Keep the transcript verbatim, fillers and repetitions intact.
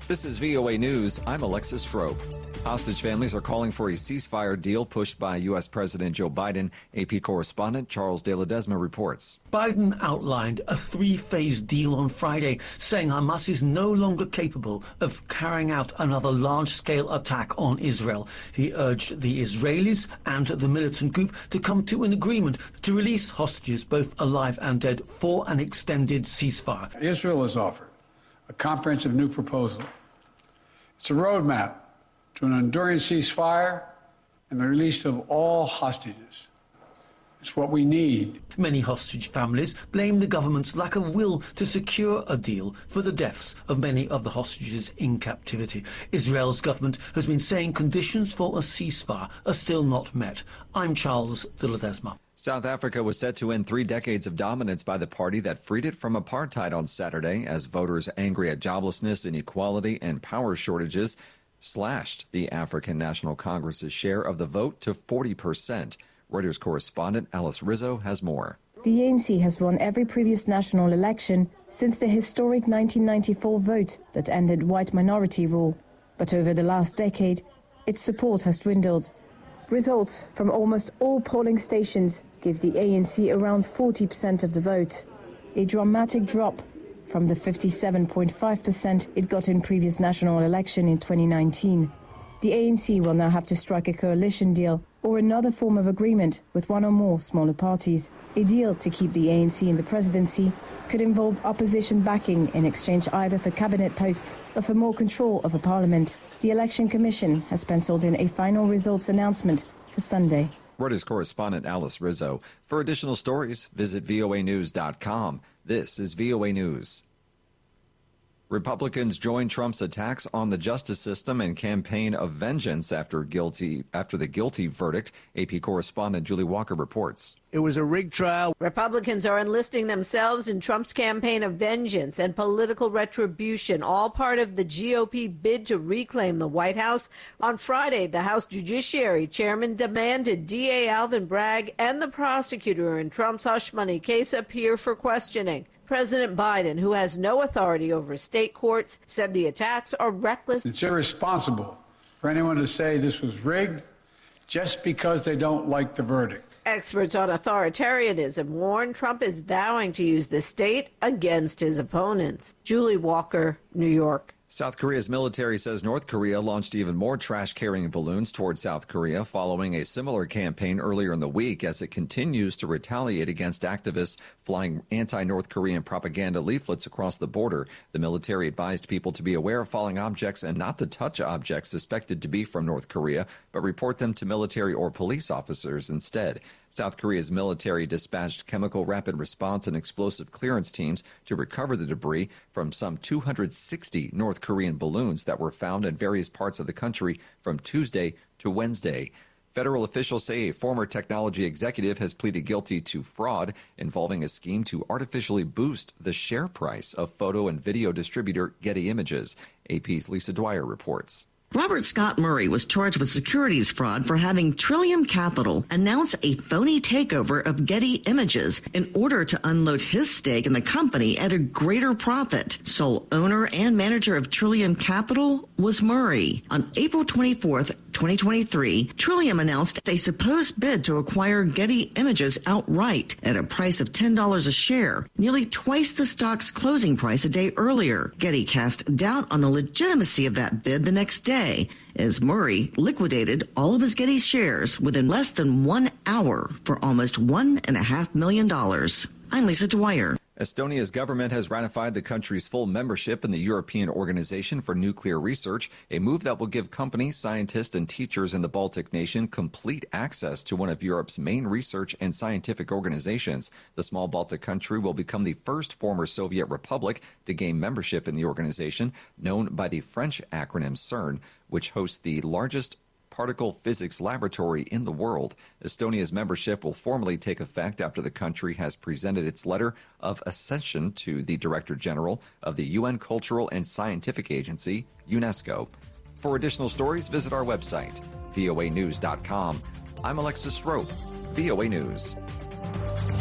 This is V O A News. I'm Alexis Strope. Hostage families are calling for a ceasefire deal pushed by U S. President Joe Biden. A P correspondent Charles De Ledesma reports. Biden outlined a three-phase deal on Friday, saying Hamas is no longer capable of carrying out another large-scale attack on Israel. He urged the Israelis and the militant group to come to an agreement to release hostages, both alive and dead, for an extended ceasefire. Israel has offered a comprehensive new proposal. It's a roadmap to an enduring ceasefire and the release of all hostages. It's what we need. Many hostage families blame the government's lack of will to secure a deal for the deaths of many of the hostages in captivity. Israel's government has been saying conditions for a ceasefire are still not met. I'm Charles De Ledesma. South Africa was set to end three decades of dominance by the party that freed it from apartheid on Saturday, as voters angry at joblessness, inequality, and power shortages slashed the African National Congress's share of the vote to forty percent. Reuters correspondent Alice Rizzo has more. The A N C has won every previous national election since the historic nineteen ninety-four vote that ended white minority rule. But over the last decade, its support has dwindled. Results from almost all polling stations give the A N C around forty percent of the vote, a dramatic drop from the fifty-seven point five percent it got in previous national election in twenty nineteen. The A N C will now have to strike a coalition deal or another form of agreement with one or more smaller parties. A deal to keep the A N C in the presidency could involve opposition backing in exchange either for cabinet posts or for more control of a parliament. The Election Commission has penciled in a final results announcement for Sunday. Reuters correspondent Alice Rizzo. For additional stories, visit V O A news dot com. This is V O A News. Republicans joined Trump's attacks on the justice system and campaign of vengeance after guilty after the guilty verdict. A P correspondent Julie Walker reports. It was a rigged trial. Republicans are enlisting themselves in Trump's campaign of vengeance and political retribution, all part of the G O P bid to reclaim the White House. On Friday, the House Judiciary Chairman demanded D A Alvin Bragg and the prosecutor in Trump's hush money case appear for questioning. President Biden, who has no authority over state courts, said the attacks are reckless. It's irresponsible for anyone to say this was rigged just because they don't like the verdict. Experts on authoritarianism warn Trump is vowing to use the state against his opponents. Julie Walker, New York. South Korea's military says North Korea launched even more trash-carrying balloons toward South Korea following a similar campaign earlier in the week as it continues to retaliate against activists flying anti-North Korean propaganda leaflets across the border. The military advised people to be aware of falling objects and not to touch objects suspected to be from North Korea, but report them to military or police officers instead. South Korea's military dispatched chemical rapid response and explosive clearance teams to recover the debris from some two hundred sixty North Korean balloons that were found in various parts of the country from Tuesday to Wednesday. Federal officials say a former technology executive has pleaded guilty to fraud involving a scheme to artificially boost the share price of photo and video distributor Getty Images. A P's Lisa Dwyer reports. Robert Scott Murray was charged with securities fraud for having Trillium Capital announce a phony takeover of Getty Images in order to unload his stake in the company at a greater profit. Sole owner and manager of Trillium Capital was Murray. On April twenty-fourth, twenty twenty-three, Trillium announced a supposed bid to acquire Getty Images outright at a price of ten dollars a share, nearly twice the stock's closing price a day earlier. Getty cast doubt on the legitimacy of that bid the next day, as Murray liquidated all of his Getty shares within less than one hour for almost one and a half million dollars. I'm Lisa Dwyer. Estonia's government has ratified the country's full membership in the European Organization for Nuclear Research, a move that will give companies, scientists, and teachers in the Baltic nation complete access to one of Europe's main research and scientific organizations. The small Baltic country will become the first former Soviet republic to gain membership in the organization, known by the French acronym CERN, which hosts the largest particle physics laboratory in the world. Estonia's membership will formally take effect after the country has presented its letter of accession to the Director General of the U N Cultural and Scientific Agency, UNESCO. For additional stories, visit our website, V O A news dot com. I'm Alexis Strope, V O A News.